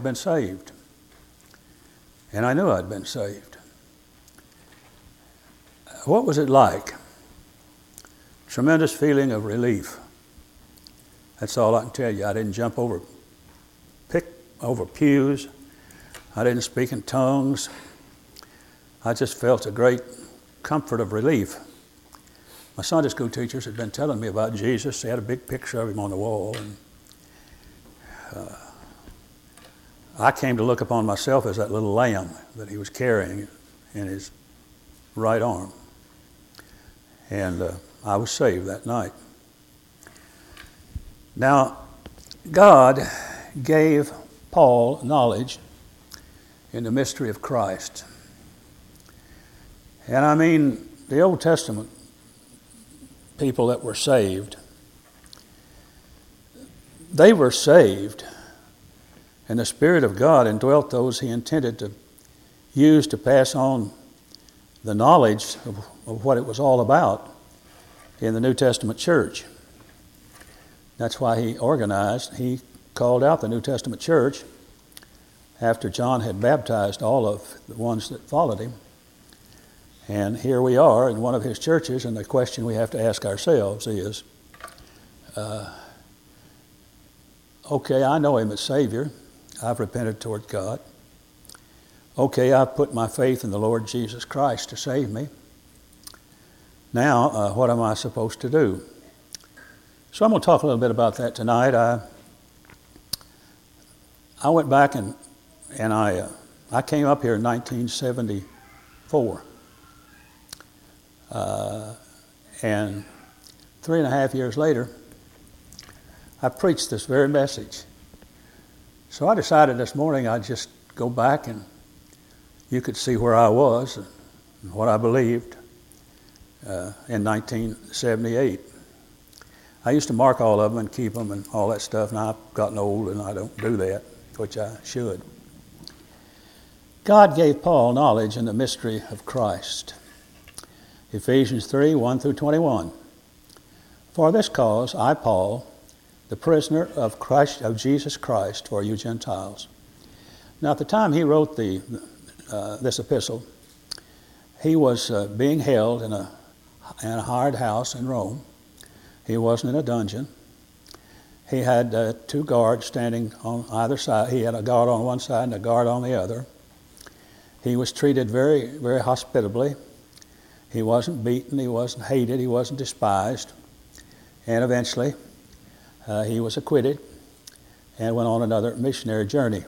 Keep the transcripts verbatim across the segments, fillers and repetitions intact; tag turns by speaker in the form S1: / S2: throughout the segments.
S1: been saved. And I knew I'd been saved. What was it like? Tremendous feeling of relief. That's all I can tell you. I didn't jump over, pick over pews. I didn't speak in tongues. I just felt a great comfort of relief. My Sunday school teachers had been telling me about Jesus. They had a big picture of him on the wall. And uh, I came to look upon myself as that little lamb that he was carrying in his right arm. And uh, I was saved that night. Now, God gave Paul knowledge in the mystery of Christ. And I mean, the Old Testament people that were saved, they were saved, and the Spirit of God indwelt those he intended to use to pass on the knowledge of, of what it was all about in the New Testament church. That's why he organized, he called out the New Testament church after John had baptized all of the ones that followed him. And here we are in one of his churches, and the question we have to ask ourselves is, uh, okay, I know him as Savior. I've repented toward God. Okay, I've put my faith in the Lord Jesus Christ to save me. Now, uh, what am I supposed to do? So I'm going to talk a little bit about that tonight. I I went back and and I uh, I came up here in nineteen seventy-four, uh, and three and a half years later, I preached this very message. So I decided this morning I'd just go back and you could see where I was and what I believed uh, in nineteen seventy-eight. I used to mark all of them and keep them and all that stuff, and I've gotten old and I don't do that, which I should. God gave Paul knowledge in the mystery of Christ. Ephesians three, one through twenty-one. For this cause I, Paul, the prisoner of Christ, of Jesus Christ, for you Gentiles. Now at the time he wrote the uh, this epistle, he was uh, being held in a, in a hired house in Rome. He wasn't in a dungeon. He had uh, two guards standing on either side. He had a guard on one side and a guard on the other. He was treated very, very hospitably. He wasn't beaten. He wasn't hated. He wasn't despised. And eventually, uh, he was acquitted and went on another missionary journey.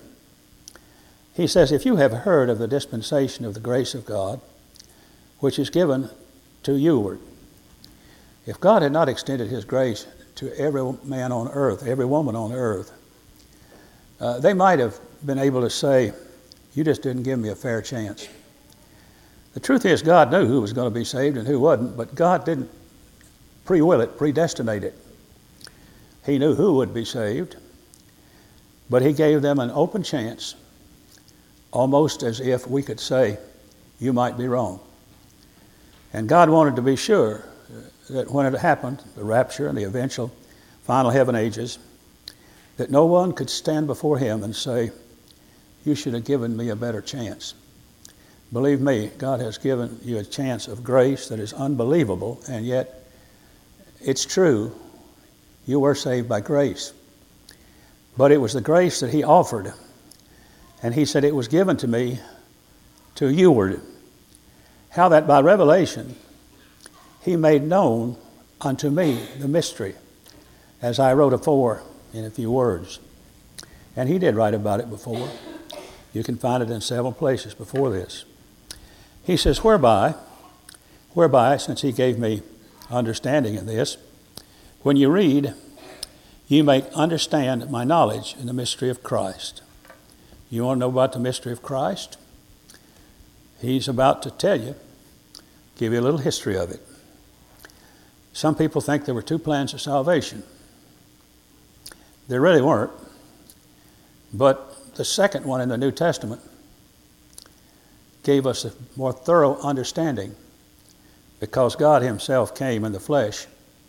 S1: He says, if you have heard of the dispensation of the grace of God, which is given to youward. If God had not extended his grace to every man on earth, every woman on earth, uh, they might have been able to say, you just didn't give me a fair chance. The truth is, God knew who was going to be saved and who wasn't, but God didn't pre-will it, predestinate it. He knew who would be saved, but he gave them an open chance, almost as if we could say, you might be wrong. And God wanted to be sure that when it happened, the rapture and the eventual final heaven ages, that no one could stand before him and say, you should have given me a better chance. Believe me, God has given you a chance of grace that is unbelievable, and yet it's true. You were saved by grace. But it was the grace that he offered. And he said, it was given to me to youward. How that by revelation he made known unto me the mystery, as I wrote afore in a few words. And he did write about it before. You can find it in several places before this. He says, whereby, whereby, since he gave me understanding of this, when you read, you may understand my knowledge in the mystery of Christ. You want to know about the mystery of Christ? He's about to tell you, give you a little history of it. Some people think there were two plans of salvation. There really weren't. But the second one in the New Testament gave us a more thorough understanding, because God himself came in the flesh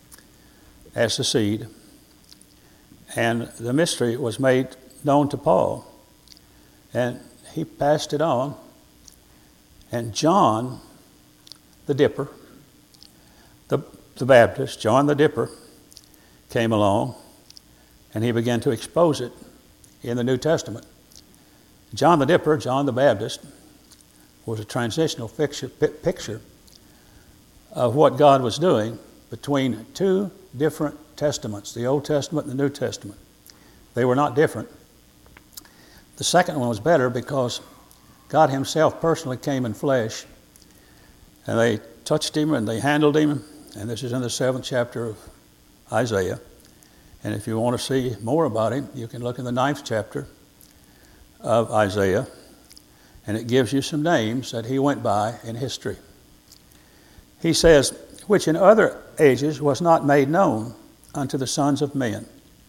S1: as the seed, and the mystery was made known to Paul And he passed it on. And John the Dipper, the, the Baptist, John the Dipper, came along and he began to expose it in the New Testament. John the Dipper, John the Baptist, was a transitional picture, picture of what God was doing between two different testaments, the Old Testament and the New Testament. They were not different. The second one was better because God himself personally came in flesh, and they touched him and they handled him, and this is in the seventh chapter of Isaiah. And if you want to see more about him, you can look in the ninth chapter of Isaiah, and it gives you some names that he went by in history. He says, which in other ages was not made known unto the sons of men.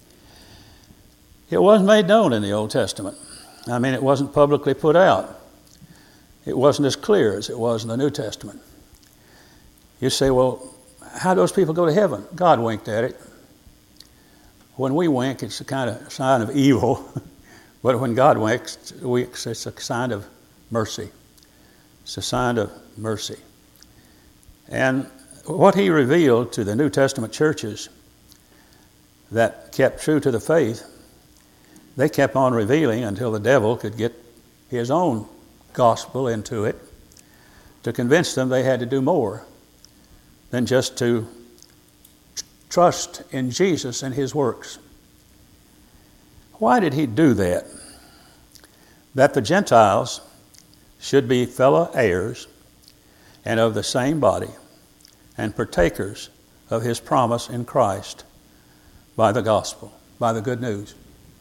S1: It wasn't made known in the Old Testament. I mean, it wasn't publicly put out. It wasn't as clear as it was in the New Testament. You say, well, how do those people go to heaven? God winked at it. When we wink, it's a kind of sign of evil. But when God winks, winks, it's a sign of mercy. It's a sign of mercy. And what he revealed to the New Testament churches that kept true to the faith, they kept on revealing until the devil could get his own gospel into it to convince them they had to do more than just to trust in Jesus and his works. Why did he do that? That the Gentiles should be fellow heirs and of the same body and partakers of his promise in Christ by the gospel, by the good news.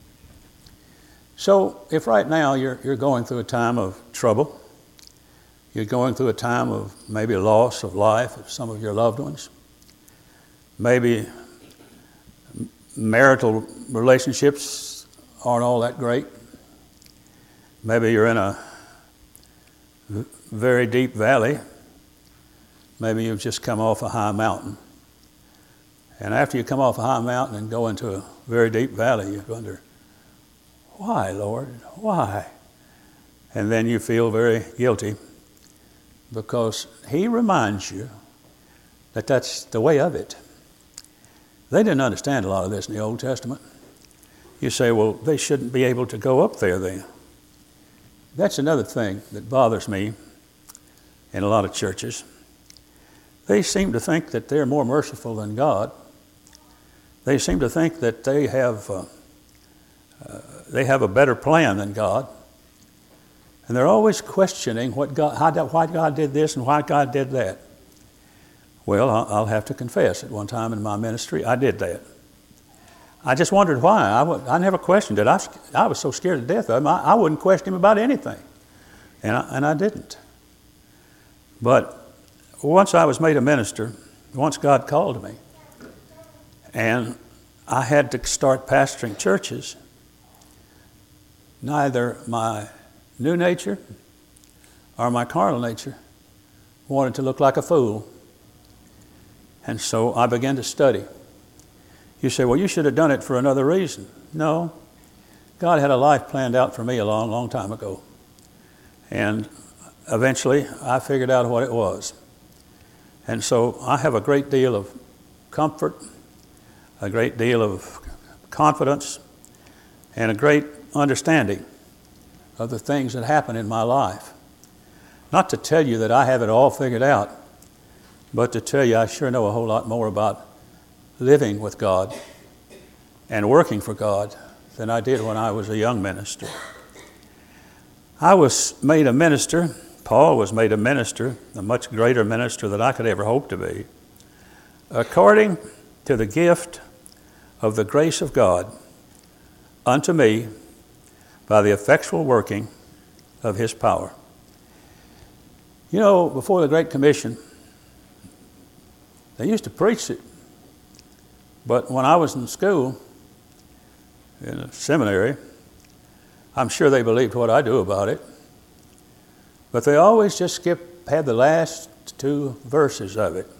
S1: So if right now you're, you're going through a time of trouble, you're going through a time of maybe loss of life of some of your loved ones, maybe marital relationships aren't all that great, maybe you're in a very deep valley, maybe you've just come off a high mountain. And after you come off a high mountain and go into a very deep valley, you wonder, why, Lord? Why? And then you feel very guilty because he reminds you that that's the way of it. They didn't understand a lot of this in the Old Testament. You say, well, they shouldn't be able to go up there then. That's another thing that bothers me in a lot of churches. They seem to think that they're more merciful than God. They seem to think that they have uh, uh, they have a better plan than God, and they're always questioning what God, how, why God did this and why God did that. Well, I'll have to confess, at one time in my ministry, I did that. I just wondered why. I, would, I never questioned it. I, I was so scared to death of him, I, I wouldn't question him about anything, and I, and I didn't. But once I was made a minister, once God called me, and I had to start pastoring churches, neither my new nature or my carnal nature wanted to look like a fool. And so I began to study. You say, well, you should have done it for another reason. No. God had a life planned out for me a long, long time ago. And eventually I figured out what it was. And so I have a great deal of comfort, a great deal of confidence, and a great understanding of the things that happen in my life. Not to tell you that I have it all figured out, but to tell you I sure know a whole lot more about living with God and working for God than I did when I was a young minister. I was made a minister, Paul was made a minister, a much greater minister than I could ever hope to be, according to the gift of the grace of God unto me by the effectual working of his power. You know, before the Great Commission, they used to preach it. But when I was in school, in a seminary, I'm sure they believed what I do about it. But they always just skip, had the last two verses of it.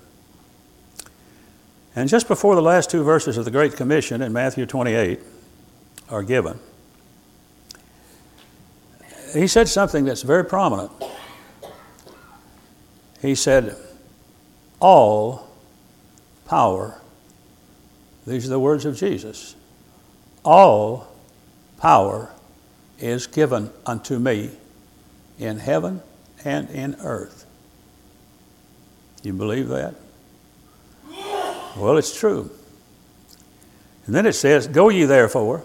S1: And just before the last two verses of the Great Commission in Matthew twenty-eight are given, he said something that's very prominent. He said, all power, these are the words of Jesus, all power is given unto me in heaven and in earth. You believe that? Well, it's true. And then it says, go ye therefore.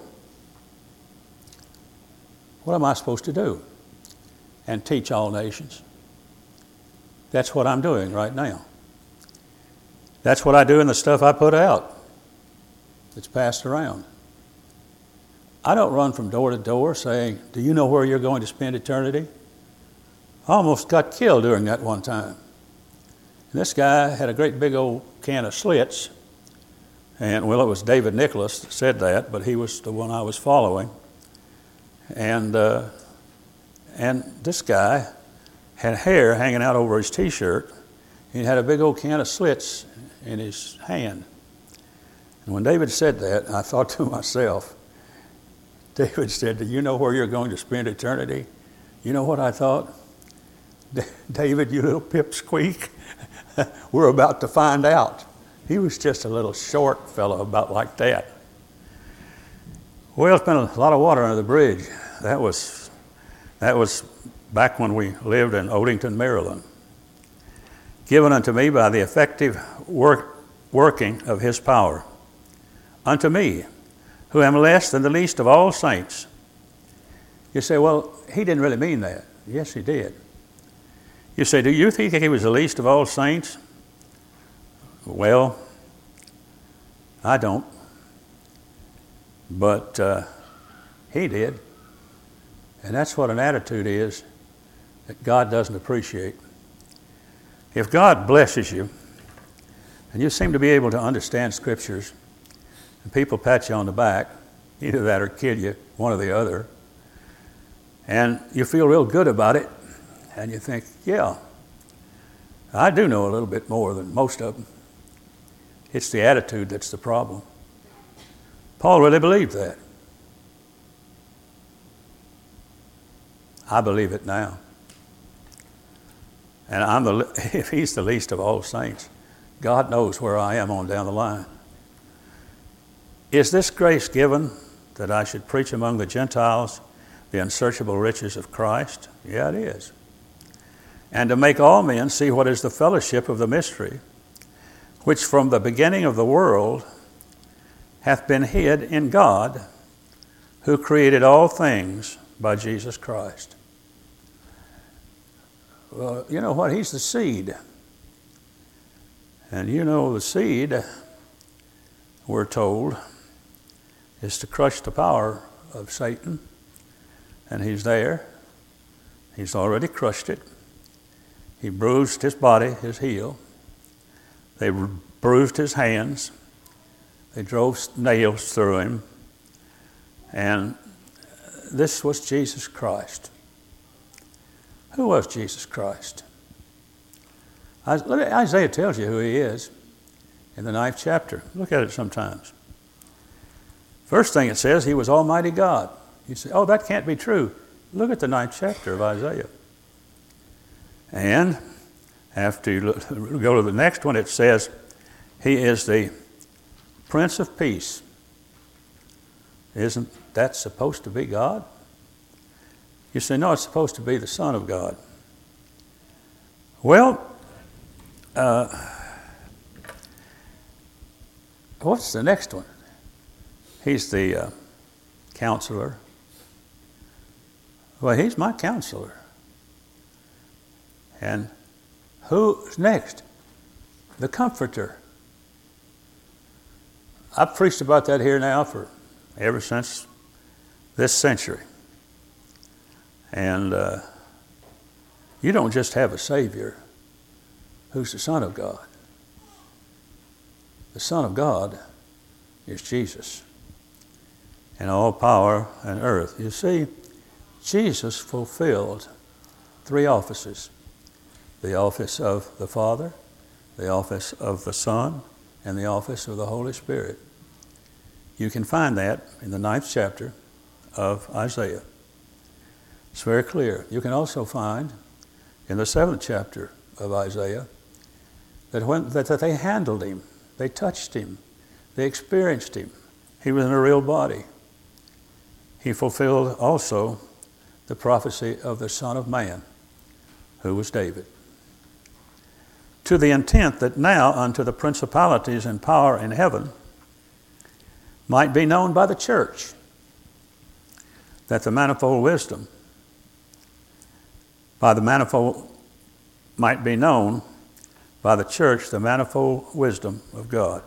S1: What am I supposed to do? And teach all nations. That's what I'm doing right now. That's what I do in the stuff I put out. It's passed around. I don't run from door to door saying, do you know where you're going to spend eternity? I almost got killed during that one time. And this guy had a great big old can of Schlitz. And, well, it was David Nicholas that said that, but he was the one I was following. And uh, and this guy had hair hanging out over his T-shirt. He had a big old can of Schlitz in his hand. And when David said that, I thought to myself, David said, do you know where you're going to spend eternity? You know what I thought? David, you little pipsqueak, we're about to find out. He was just a little short fellow about like that. Well, it's been a lot of water under the bridge. That was, that was back when we lived in Odington, Maryland. Given unto me by the effective work, working of his power. Unto me, who am less than the least of all saints. You say, well, he didn't really mean that. Yes, he did. You say, do you think he was the least of all saints? Well, I don't. But uh, he did. And that's what an attitude is that God doesn't appreciate. If God blesses you, and you seem to be able to understand scriptures, and people pat you on the back, either that or kill you, one or the other, and you feel real good about it, and you think, yeah, I do know a little bit more than most of them. It's the attitude that's the problem. Paul really believed that. I believe it now. And I'm the, if he's the least of all saints, God knows where I am on down the line. Is this grace given that I should preach among the Gentiles the unsearchable riches of Christ? Yeah, it is. And to make all men see what is the fellowship of the mystery, which from the beginning of the world hath been hid in God, who created all things by Jesus Christ. Well, you know what? He's the seed. And you know the seed, we're told, is to crush the power of Satan. And he's there. He's already crushed it. He bruised his body, his heel. They bruised his hands. They drove nails through him. And this was Jesus Christ. Who was Jesus Christ? Isaiah tells you who he is in the ninth chapter. Look at it sometimes. First thing it says, he was Almighty God. You say, oh, that can't be true. Look at the ninth chapter of Isaiah. And after you go to the next one, it says, he is the Prince of Peace. Isn't that supposed to be God? You say, no, it's supposed to be the Son of God. Well, uh, what's the next one? He's the uh, counselor. Well, he's my counselor. And who's next? The Comforter. I've preached about that here now for ever since this century. And uh, you don't just have a Savior who's the Son of God. The Son of God is Jesus. And all power and earth. You see, Jesus fulfilled three offices. The office of the Father, the office of the Son, and the office of the Holy Spirit. You can find that in the ninth chapter of Isaiah. It's very clear. You can also find in the seventh chapter of Isaiah that, when, that, that they handled him, they touched him, they experienced him. He was in a real body. He fulfilled also the prophecy of the Son of Man, who was David. To the intent that now unto the principalities and power in heaven might be known by the church, that the manifold wisdom, by the manifold might be known by the church, the manifold wisdom of God.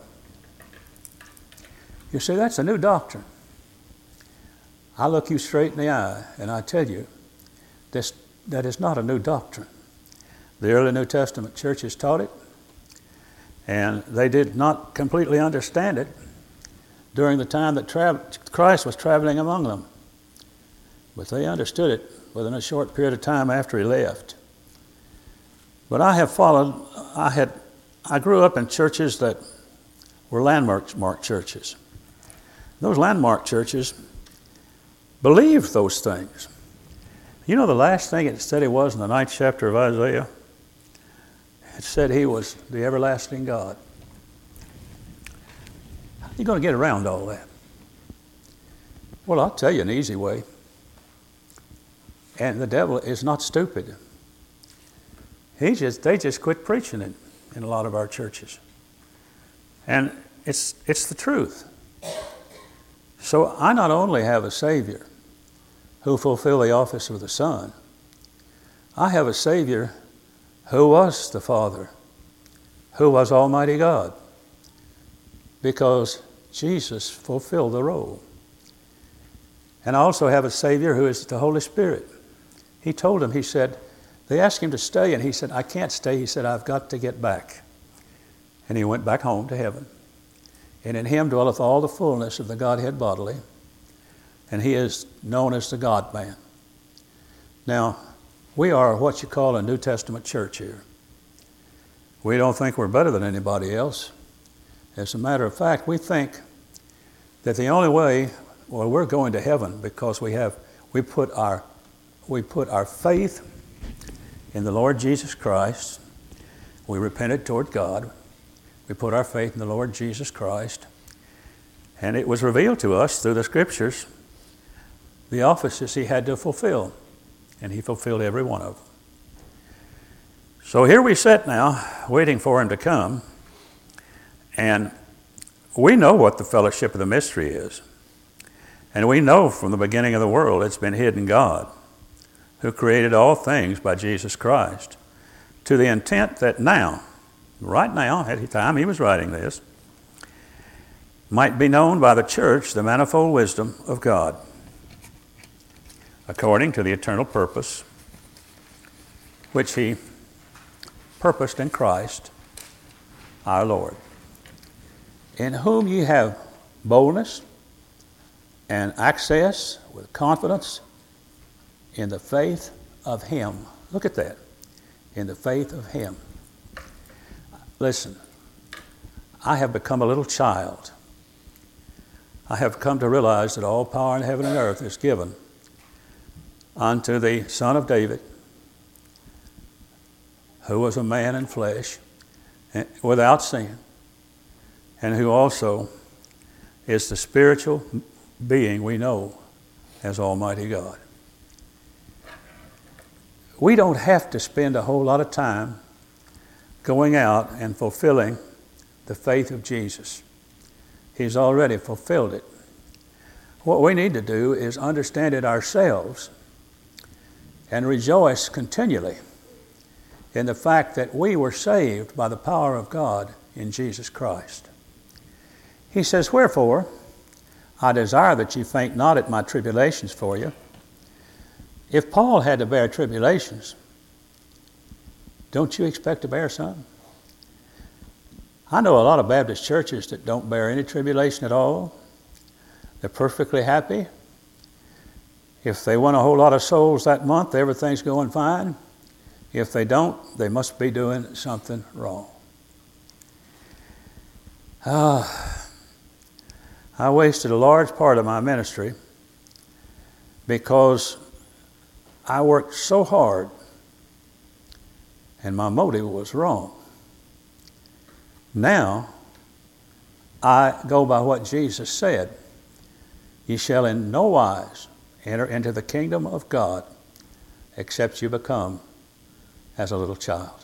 S1: You see, that's a new doctrine. I look you straight in the eye and I tell you, this, that is not a new doctrine. The early New Testament churches taught it, and they did not completely understand it during the time that tra- Christ was traveling among them. But they understood it within a short period of time after he left. But I have followed, I had, I grew up in churches that were landmark marked churches. Those landmark churches believed those things. You know the last thing it said he was in the ninth chapter of Isaiah? It said he was the everlasting God. How are you going to get around all that? Well, I'll tell you an easy way. And the devil is not stupid. He just, they just quit preaching it in a lot of our churches. And it's, it's the truth. So I not only have a Savior who fulfilled the office of the Son, I have a Savior who was the Father, who was Almighty God, because Jesus fulfilled the role. And I also have a Savior who is the Holy Spirit. He told him, he said, they asked him to stay, and he said, I can't stay. He said, I've got to get back. And he went back home to heaven. And in him dwelleth all the fullness of the Godhead bodily, and he is known as the God-man. Now, we are what you call a New Testament church here. We don't think we're better than anybody else. As a matter of fact, we think that the only way, well, we're going to heaven because we have, we put our, we put our faith in the Lord Jesus Christ. We repented toward God. We put our faith in the Lord Jesus Christ. And it was revealed to us through the Scriptures the offices he had to fulfill. And he fulfilled every one of them. So here we sit now, waiting for him to come. And we know what the fellowship of the mystery is. And we know from the beginning of the world it's been hid in God, who created all things by Jesus Christ, to the intent that now, right now, at the time he was writing this, might be known by the church the manifold wisdom of God, according to the eternal purpose which he purposed in Christ our Lord, in whom ye have boldness and access with confidence in the faith of him. Look at that. In the faith of him. Listen, I have become a little child. I have come to realize that all power in heaven and earth is given unto the Son of David, who was a man in flesh, without sin, and who also is the spiritual being we know as Almighty God. We don't have to spend a whole lot of time going out and fulfilling the faith of Jesus. He's already fulfilled it. What we need to do is understand it ourselves and rejoice continually in the fact that we were saved by the power of God in Jesus Christ. He says, wherefore, I desire that ye faint not at my tribulations for you. If Paul had to bear tribulations, don't you expect to bear some? I know a lot of Baptist churches that don't bear any tribulation at all. They're perfectly happy. If they win a whole lot of souls that month, everything's going fine. If they don't, they must be doing something wrong. Ah, I wasted a large part of my ministry because I worked so hard and my motive was wrong. Now, I go by what Jesus said. You shall in no wise enter into the kingdom of God except you become as a little child.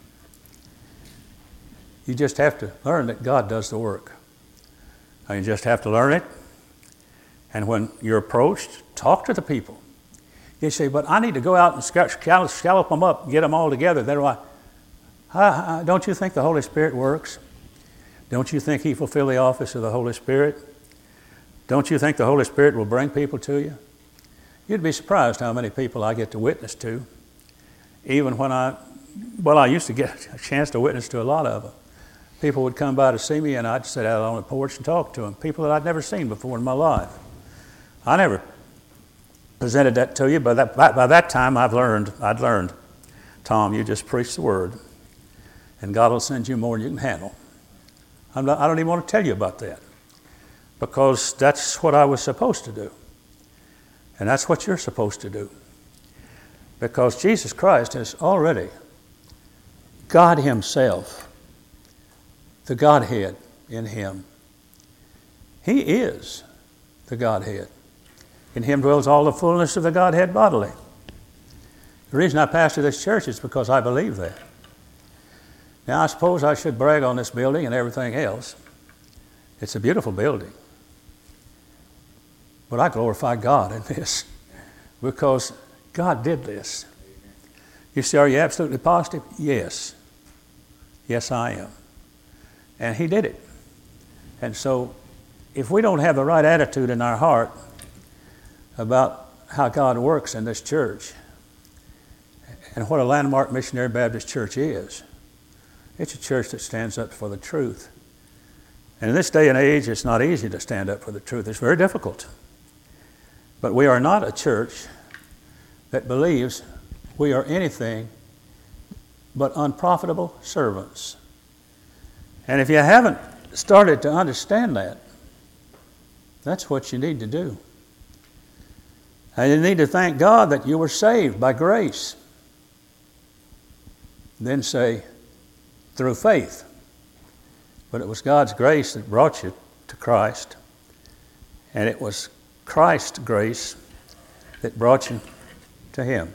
S1: You just have to learn that God does the work. And you just have to learn it. And when you're approached, talk to the people. You say, but I need to go out and scallop them up, get them all together. Then why? Don't you think the Holy Spirit works? Don't you think He fulfills the office of the Holy Spirit? Don't you think the Holy Spirit will bring people to you? You'd be surprised how many people I get to witness to. Even when I, well, I used to get a chance to witness to a lot of them. People would come by to see me and I'd sit out on the porch and talk to them. People that I'd never seen before in my life. I never presented that to you, but that, by, by that time I've learned, I'd learned, Tom, you just preach the word and God will send you more than you can handle. I'm not, I don't even want to tell you about that because that's what I was supposed to do. And that's what you're supposed to do. Because Jesus Christ is already God Himself, the Godhead in Him. He is the Godhead. In Him dwells all the fullness of the Godhead bodily. The reason I pastor this church is because I believe that. Now, I suppose I should brag on this building and everything else. It's a beautiful building. But I glorify God in this because God did this. You say, are you absolutely positive? Yes. Yes, I am. And He did it. And so, if we don't have the right attitude in our heart about how God works in this church and what a landmark missionary Baptist church is, it's a church that stands up for the truth. And in this day and age, it's not easy to stand up for the truth. It's very difficult. But we are not a church that believes we are anything but unprofitable servants. And if you haven't started to understand that, that's what you need to do. And you need to thank God that you were saved by grace. Then say, through faith. But it was God's grace that brought you to Christ. And it was Christ's grace that brought you to Him.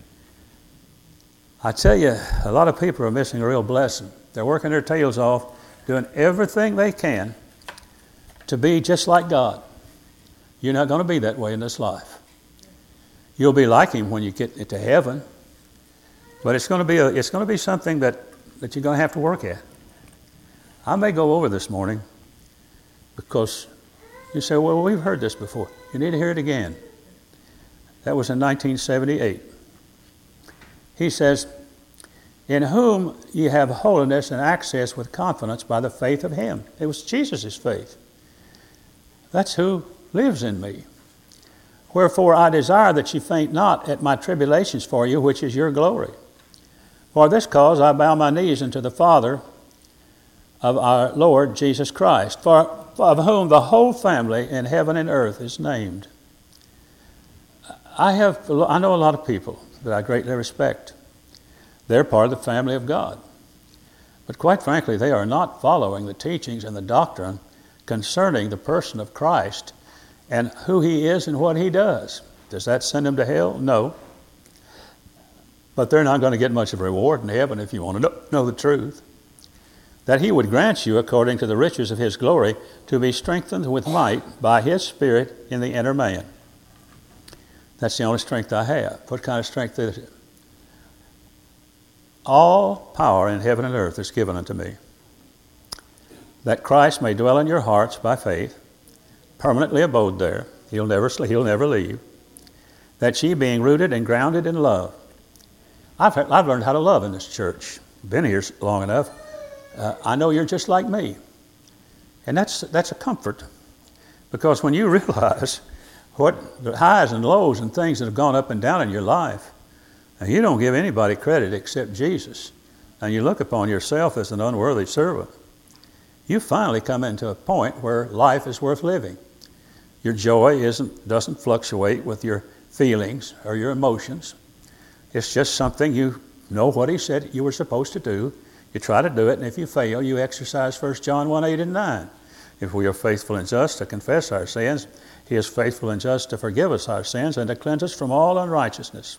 S1: I tell you, a lot of people are missing a real blessing. They're working their tails off, doing everything they can to be just like God. You're not going to be that way in this life. You'll be like Him when you get into heaven, but it's going to be a, it's going to be something that, that you're going to have to work at. I may go over this morning because you say, well, we've heard this before. You need to hear it again. That was in nineteen seventy-eight. He says, in whom ye have holiness and access with confidence by the faith of Him. It was Jesus' faith. That's who lives in me. Wherefore I desire that ye faint not at my tribulations for you, which is your glory. For this cause I bow my knees unto the Father of our Lord Jesus Christ, for of whom the whole family in heaven and earth is named. I have, I know a lot of people that I greatly respect. They're part of the family of God. But quite frankly, they are not following the teachings and the doctrine concerning the person of Christ and who He is and what He does. Does that send them to hell? No. But they're not going to get much of a reward in heaven if you want to know, know the truth. That He would grant you, according to the riches of His glory, to be strengthened with might by His Spirit in the inner man. That's the only strength I have. What kind of strength is it? All power in heaven and earth is given unto me, that Christ may dwell in your hearts by faith, permanently abode there. He'll never, he'll never leave. That ye, being rooted and grounded in love. I've, I've learned how to love in this church. Been here long enough. Uh, I know you're just like me. And that's, that's a comfort. Because when you realize what the highs and lows and things that have gone up and down in your life, and you don't give anybody credit except Jesus, and you look upon yourself as an unworthy servant, you finally come into a point where life is worth living. Your joy isn't, doesn't fluctuate with your feelings or your emotions. It's just something you know what he said you were supposed to do. You try to do it, and if you fail, you exercise First John one, eight, and nine. If we are faithful and just to confess our sins, he is faithful and just to forgive us our sins and to cleanse us from all unrighteousness.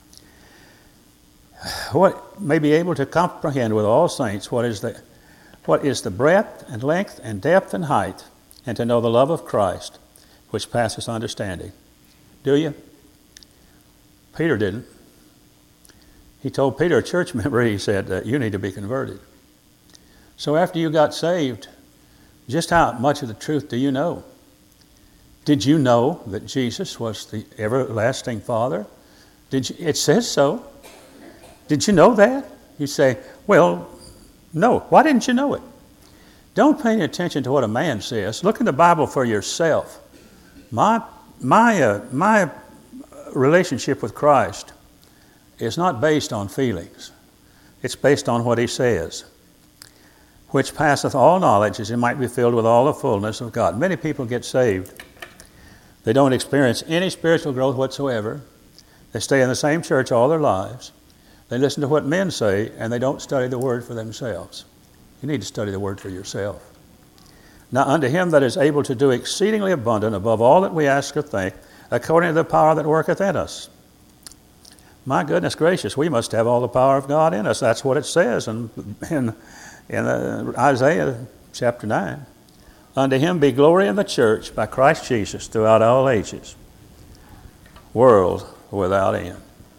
S1: What may be able to comprehend with all saints what is the what is the breadth and length and depth and height, and to know the love of Christ, which passeth understanding. Do you? Peter didn't. He told Peter, a church member, he said, that you need to be converted. So after you got saved, just how much of the truth do you know? Did you know that Jesus was the everlasting Father? Did you, it says so. Did you know that? You say, well, no. Why didn't you know it? Don't pay any attention to what a man says. Look in the Bible for yourself. My, my, uh, my relationship with Christ is not based on feelings. It's based on what he says. Which passeth all knowledge, as he might be filled with all the fullness of God. Many people get saved. They don't experience any spiritual growth whatsoever. They stay in the same church all their lives. They listen to what men say, and they don't study the Word for themselves. You need to study the Word for yourself. Now unto him that is able to do exceedingly abundant above all that we ask or think, according to the power that worketh in us. My goodness gracious, we must have all the power of God in us. That's what it says in, in, in uh, Isaiah chapter nine. Unto him be glory in the church by Christ Jesus throughout all ages, world without end.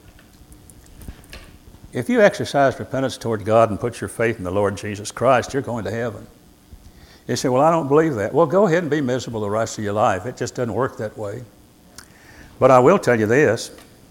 S1: If you exercise repentance toward God and put your faith in the Lord Jesus Christ, you're going to heaven. You say, well, I don't believe that. Well, go ahead and be miserable the rest of your life. It just doesn't work that way. But I will tell you this.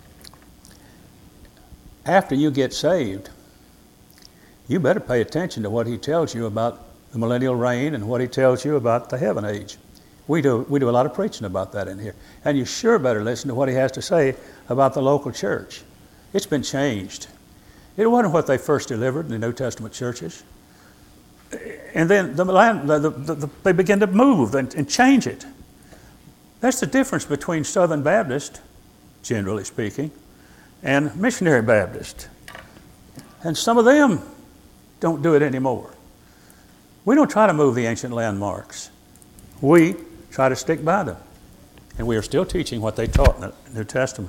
S1: After you get saved, you better pay attention to what he tells you about the millennial reign and what he tells you about the heaven age. We do, we do a lot of preaching about that in here. And you sure better listen to what he has to say about the local church. It's been changed. It wasn't what they first delivered in the New Testament churches. And then the, the, the, the, they begin to move and, and change it. That's the difference between Southern Baptist, generally speaking, and Missionary Baptist. And some of them don't do it anymore. We don't try to move the ancient landmarks. We try to stick by them. And we are still teaching what they taught in the New Testament.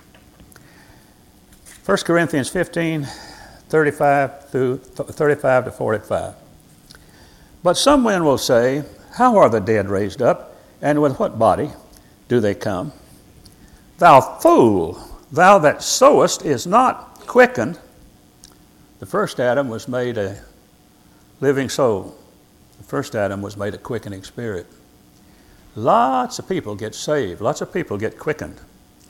S1: First Corinthians fifteen, thirty-five through thirty-five to forty-five. But some men will say, how are the dead raised up, and with what body do they come? Thou fool, thou that sowest is not quickened. The first Adam was made a living soul. The first Adam was made a quickening spirit. Lots of people get saved. Lots of people get quickened.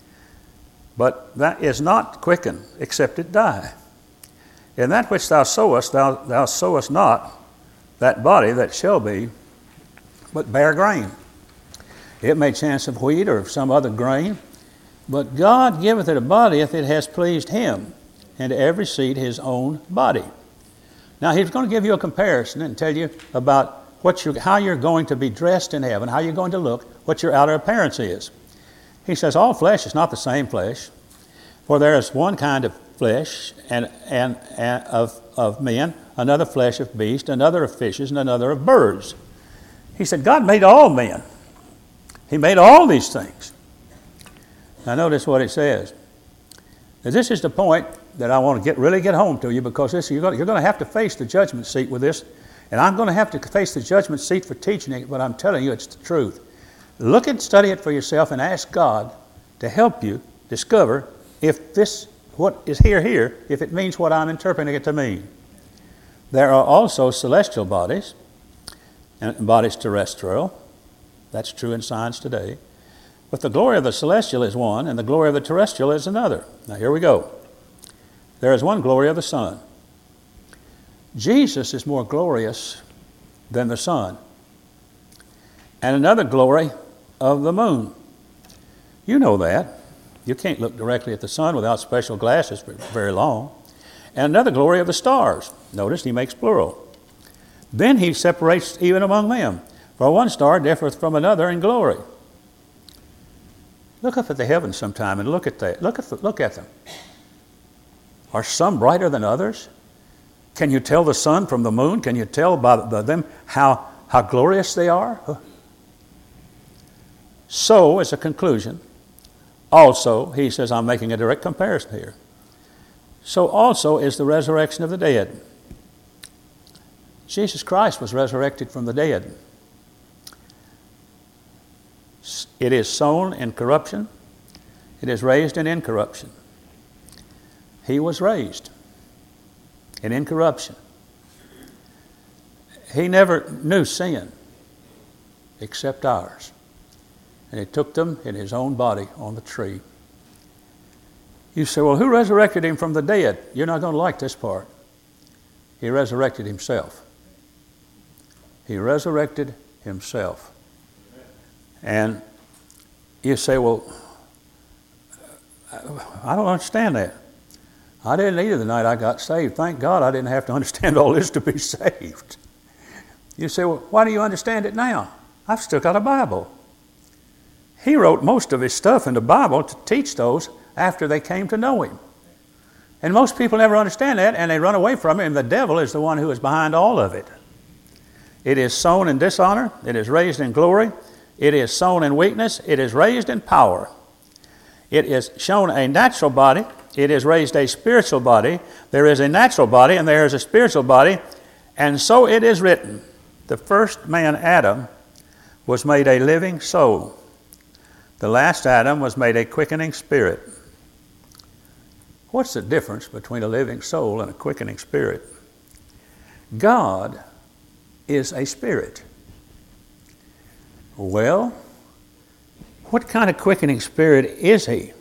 S1: But that is not quickened, except it die. In that which thou sowest, thou, thou sowest not that body that shall be, but bare grain. It may chance of wheat or of some other grain, but God giveth it a body if it has pleased him, and to every seed his own body. Now he's going to give you a comparison and tell you about what you're, how you're going to be dressed in heaven, how you're going to look, what your outer appearance is. He says all flesh is not the same flesh, for there is one kind of flesh and, and, and of, of men, another flesh of beasts, another of fishes, and another of birds. He said God made all men. He made all these things. Now notice what it says. Now, this is the point that I want to get really get home to you, because this, you're going, you're going to have to face the judgment seat with this, and I'm going to have to face the judgment seat for teaching it, but I'm telling you it's the truth. Look and study it for yourself and ask God to help you discover if this, what is here, here, if it means what I'm interpreting it to mean. There are also celestial bodies and bodies terrestrial. That's true in science today. But the glory of the celestial is one, and the glory of the terrestrial is another. Now here we go. There is one glory of the sun. Jesus is more glorious than the sun. And another glory of the moon. You know that. You can't look directly at the sun without special glasses for very long. And another glory of the stars. Notice he makes plural. Then he separates even among them. For one star differeth from another in glory. Look up at the heavens sometime and look at that. Look at the, look at them. Are some brighter than others? Can you tell the sun from the moon? Can you tell by, by them how, how glorious they are? So, as a conclusion, also, he says, I'm making a direct comparison here. So also is the resurrection of the dead. Jesus Christ was resurrected from the dead. It is sown in corruption. It is raised in incorruption. He was raised in incorruption. He never knew sin except ours. And he took them in his own body on the tree. You say, well, who resurrected him from the dead? You're not going to like this part. He resurrected himself. He resurrected himself. And you say, well, I don't understand that. I didn't either the night I got saved. Thank God I didn't have to understand all this to be saved. You say, well, why do you understand it now? I've still got a Bible. He wrote most of his stuff in the Bible to teach those after they came to know him. And most people never understand that, and they run away from him, and the devil is the one who is behind all of it. It is sown in dishonor. It is raised in glory. It is sown in weakness. It is raised in power. It is shown a natural body. It is raised a spiritual body. There is a natural body, and there is a spiritual body. And so it is written, the first man, Adam, was made a living soul. The last Adam was made a quickening spirit. What's the difference between a living soul and a quickening spirit? God is a spirit. Well, what kind of quickening spirit is he?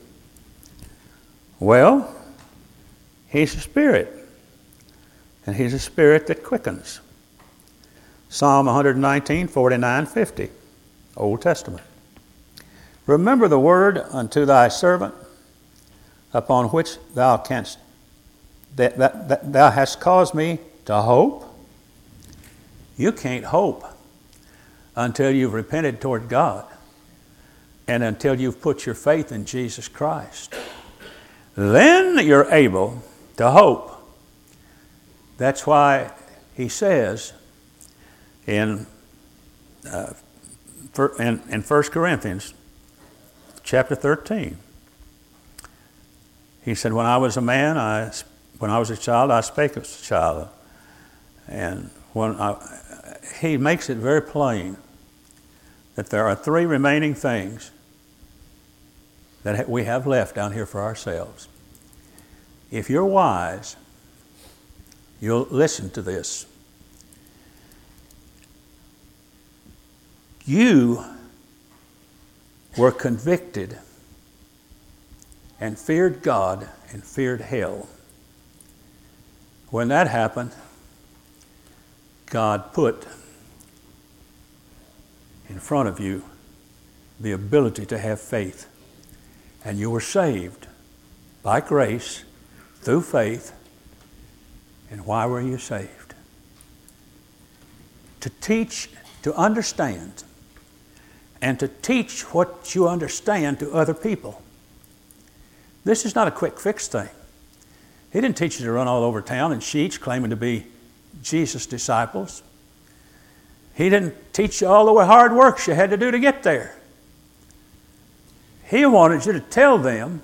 S1: Well, he's a spirit. And he's a spirit that quickens. Psalm one nineteen, forty-nine, fifty, Old Testament. Remember the word unto thy servant, upon which thou canst, that, that, that thou hast caused me to hope. You can't hope until you've repented toward God and until you've put your faith in Jesus Christ. Then you're able to hope. That's why he says in, uh, in, in First Corinthians chapter thirteen, he said, when I was a man, I, when I was a child, I spake as a child. And when I, he makes it very plain that there are three remaining things that we have left down here for ourselves. If you're wise, you'll listen to this. You were convicted and feared God and feared hell. When that happened, God put in front of you the ability to have faith. And you were saved by grace through faith. And why were you saved? To teach, to understand, and to teach what you understand to other people. This is not a quick fix thing. He didn't teach you to run all over town in sheets claiming to be Jesus' disciples. He didn't teach you all the hard works you had to do to get there. He wanted you to tell them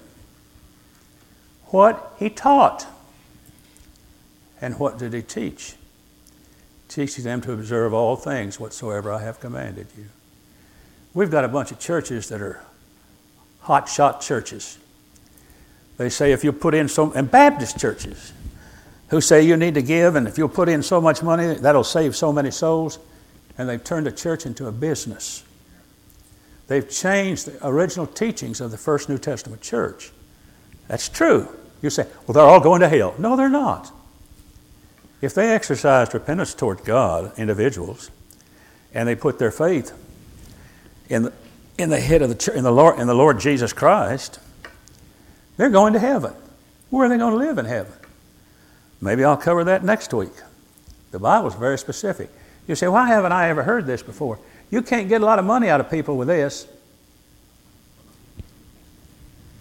S1: what he taught. And what did he teach? Teaching them to observe all things whatsoever I have commanded you. We've got a bunch of churches that are hot-shot churches. They say if you put in so, and Baptist churches who say you need to give, and if you'll put in so much money, that'll save so many souls. And they've turned the church into a business. They've changed the original teachings of the first New Testament church. That's true. You say, well, they're all going to hell. No, they're not. If they exercised repentance toward God, individuals, and they put their faith in the, in the head of the church, in the Lord, in the Lord Jesus Christ, they're going to heaven. Where are they going to live in heaven? Maybe I'll cover that next week. The Bible's very specific. You say, why haven't I ever heard this before? You can't get a lot of money out of people with this.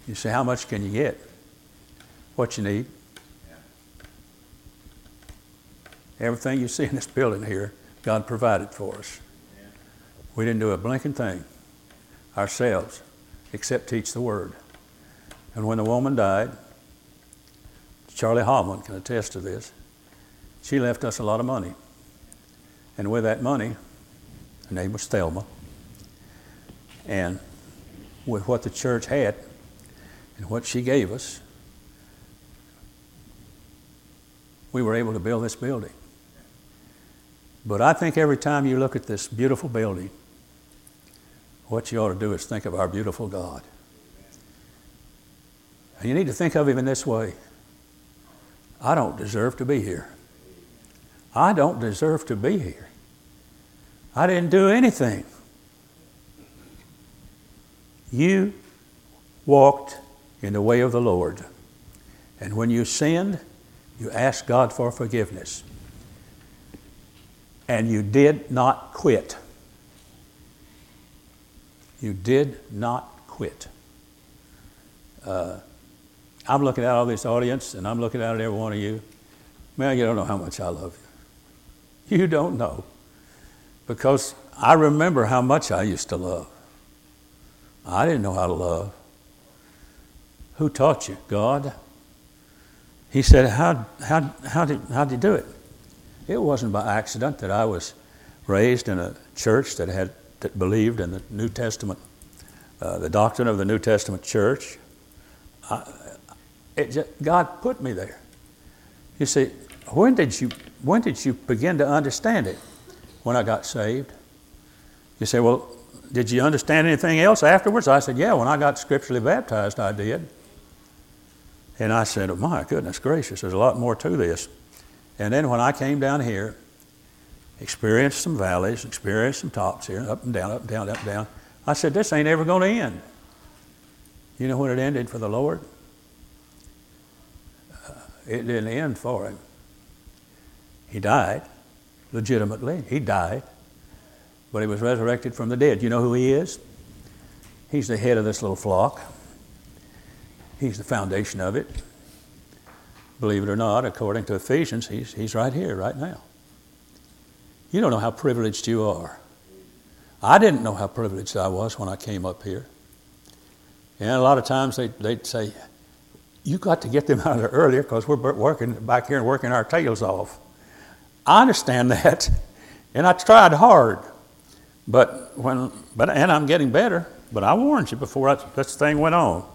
S1: You say, how much can you get? What you need. Everything you see in this building here, God provided for us. We didn't do a blinking thing ourselves except teach the Word. And when the woman died, Charlie Hoffman can attest to this, she left us a lot of money. And with that money, her name was Thelma, and with what the church had and what she gave us, we were able to build this building. But I think every time you look at this beautiful building, what you ought to do is think of our beautiful God. And you need to think of Him in this way. I don't deserve to be here. I don't deserve to be here. I didn't do anything. You walked in the way of the Lord. And when you sinned, you asked God for forgiveness. And you did not quit. You did not quit. Uh, I'm looking at all this audience, and I'm looking at every one of you. Man, you don't know how much I love you. You don't know. Because I remember how much I used to love. I didn't know how to love. Who taught you? God. He said, how, how, how, did, how did you do it? It wasn't by accident that I was raised in a church that had that believed in the New Testament, uh, the doctrine of the New Testament church. I, it just, God put me there. You see, when did you when did you begin to understand it? When I got saved. You say, well, did you understand anything else afterwards? I said, yeah, when I got scripturally baptized, I did. And I said, oh, my goodness gracious, there's a lot more to this. And then when I came down here, experienced some valleys, experienced some tops here, up and down, up and down, up and down. I said, this ain't ever going to end. You know when it ended for the Lord? Uh, it didn't end for Him. He died, legitimately. He died. But He was resurrected from the dead. You know who He is? He's the head of this little flock. He's the foundation of it. Believe it or not, according to Ephesians, he's, he's right here, right now. You don't know how privileged you are. I didn't know how privileged I was when I came up here. And a lot of times they, they'd say, you got to get them out of there earlier because we're working back here and working our tails off. I understand that, and I tried hard. But when, but and I'm getting better, but I warned you before I, this thing went on.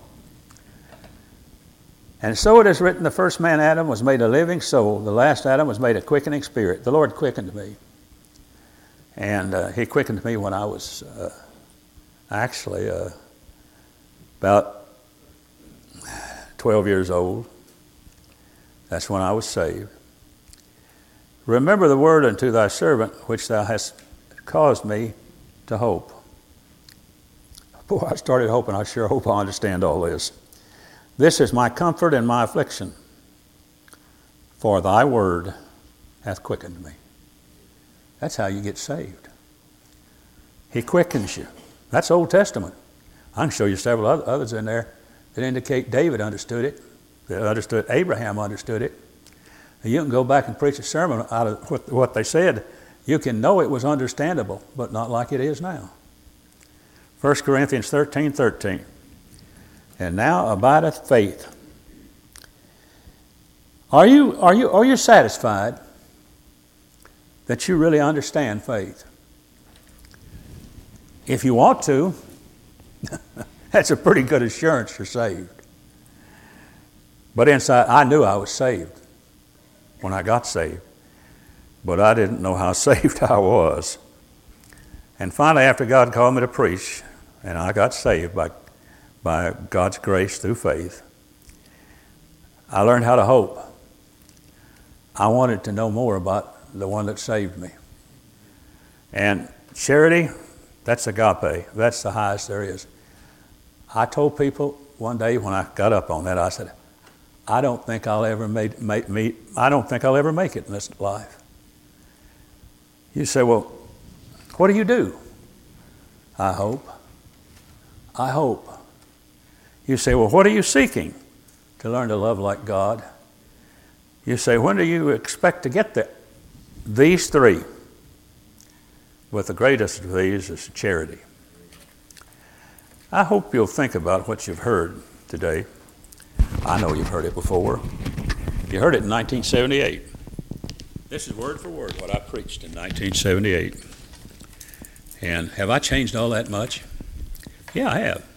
S1: And so it is written, the first man, Adam, was made a living soul. The last Adam was made a quickening spirit. The Lord quickened me. And uh, He quickened me when I was uh, actually uh, about twelve years old. That's when I was saved. Remember the word unto thy servant, which thou hast caused me to hope. Boy, I started hoping. I sure hope I understand all this. This is my comfort and my affliction, for thy word hath quickened me. That's how you get saved. He quickens you. That's Old Testament. I can show you several others in there that indicate David understood it, that understood Abraham understood it. And you can go back and preach a sermon out of what they said. You can know it was understandable, but not like it is now. First Corinthians thirteen thirteen. And now abideth faith. Are you, are you, are you satisfied that you really understand faith? If you want to, that's a pretty good assurance you're saved. But inside, I knew I was saved when I got saved. But I didn't know how saved I was. And finally, after God called me to preach, and I got saved by by God's grace through faith, I learned how to hope. I wanted to know more about the one that saved me. And charity, that's agape. That's the highest there is. I told people one day when I got up on that, I said, I don't think I'll ever make, make, meet, I don't think I'll ever make it in this life. You say, well, what do you do? I hope. I hope. You say, well, what are you seeking? To learn to love like God. You say, when do you expect to get there? These three. But the greatest of these is charity. I hope you'll think about what you've heard today. I know you've heard it before. You heard it in nineteen seventy-eight. This is word for word what I preached in nineteen seventy-eight. And have I changed all that much? Yeah, I have.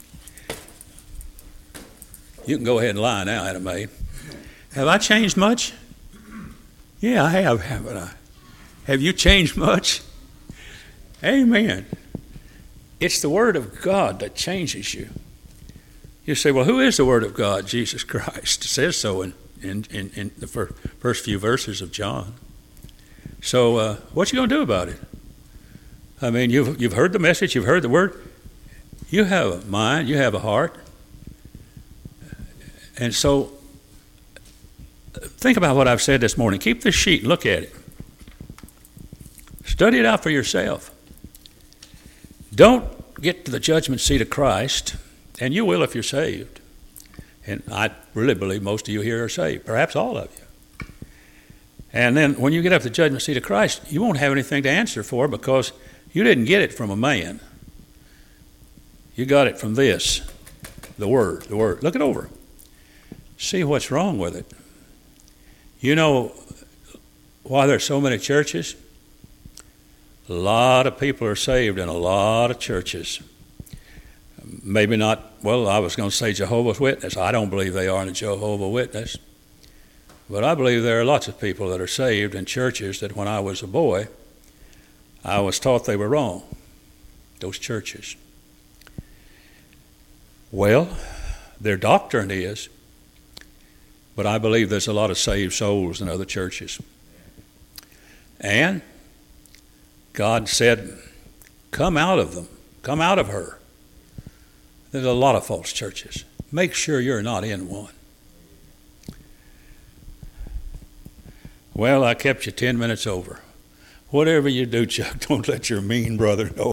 S1: You can go ahead and lie now, Anna Mae. Have I changed much? Yeah, I have, haven't I? Have you changed much? Amen. It's the Word of God that changes you. You say, well, who is the Word of God? Jesus Christ. It says so in, in, in, in the first, first few verses of John. So uh, what you going to do about it? I mean, you've, you've heard the message, you've heard the Word. You have a mind, you have a heart. And so think about what I've said this morning. Keep this sheet and look at it. Study it out for yourself. Don't get to the judgment seat of Christ, and you will if you're saved. And I really believe most of you here are saved, perhaps all of you. And then when you get up to the judgment seat of Christ, you won't have anything to answer for because you didn't get it from a man. You got it from this, the Word, the Word. Look it over. See what's wrong with it. You know why there's so many churches? A lot of people are saved in a lot of churches. Maybe not, well, I was going to say Jehovah's Witness. I don't believe they are in a Jehovah's Witness. But I believe there are lots of people that are saved in churches that when I was a boy, I was taught they were wrong, those churches. Well, their doctrine is, but I believe there's a lot of saved souls in other churches. And God said, come out of them. Come out of her. There's a lot of false churches. Make sure you're not in one. Well, I kept you ten minutes over. Whatever you do, Chuck, don't let your mean brother know.